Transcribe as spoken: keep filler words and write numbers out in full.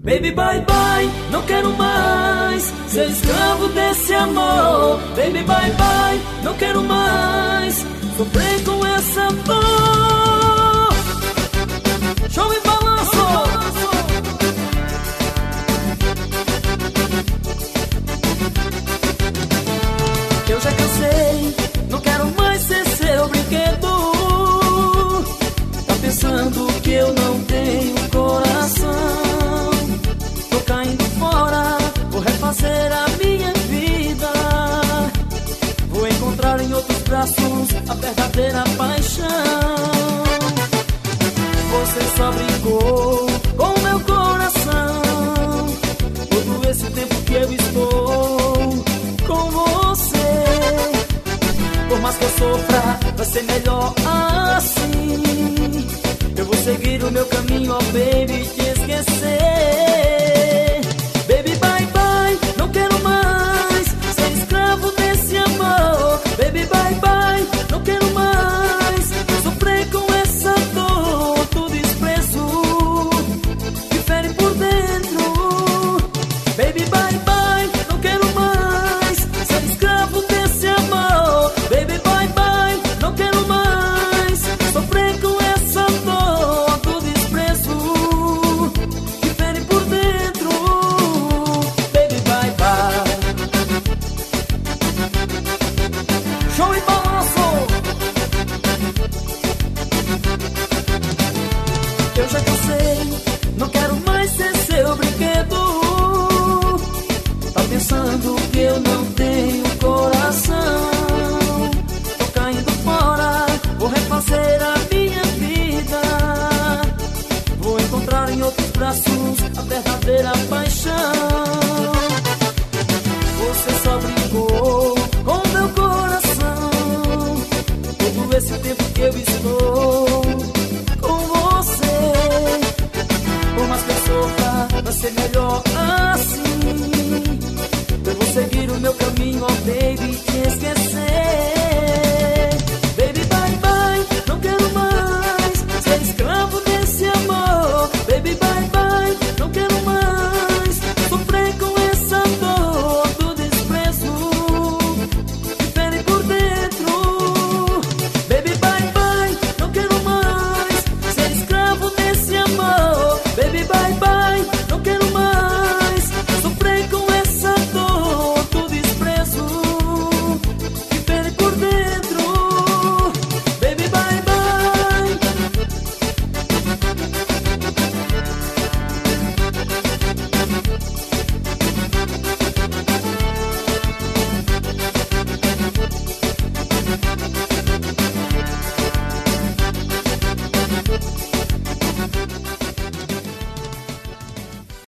Baby, bye bye, não quero mais ser escravo desse amor. Baby, bye bye, não quero mais sofrer com essa dor. Show e balanço. Eu já cansei, não quero mais ser seu brinquedo. Tá pensando que eu não tenho coração? Tô caindo fora, vou refazer a minha vida. Vou encontrar em outros braços a verdadeira paixão. Você só brincou com o meu coração todo esse tempo que eu estou com você. Por mais que eu sofra, vai ser melhor assim. Eu vou seguir o meu caminho, ó baby, te esquecer. Baby, bye bye, não quero mais ser escravo desse amor. Baby, bye bye, não quero mais sofrer com essa dor, tudo desprezo que fere por dentro. Baby, bye bye, não quero mais ser escravo desse amor. Baby, bye bye, não quero mais sofrer com essa dor, tudo desprezo que fere por dentro. Baby, bye bye. Show e balanço. Eu já cansei, não quero mais ser seu brinquedo. Tá pensando que eu não tenho coração? Tô caindo fora, vou refazer a minha vida. Vou encontrar em outros braços a verdadeira paixão. Você só brincou com meu coração todo esse tempo que eu estou com você. Por mais que eu sofra, vai ser melhor assim. Eu vou seguir o meu caminho, ó baby,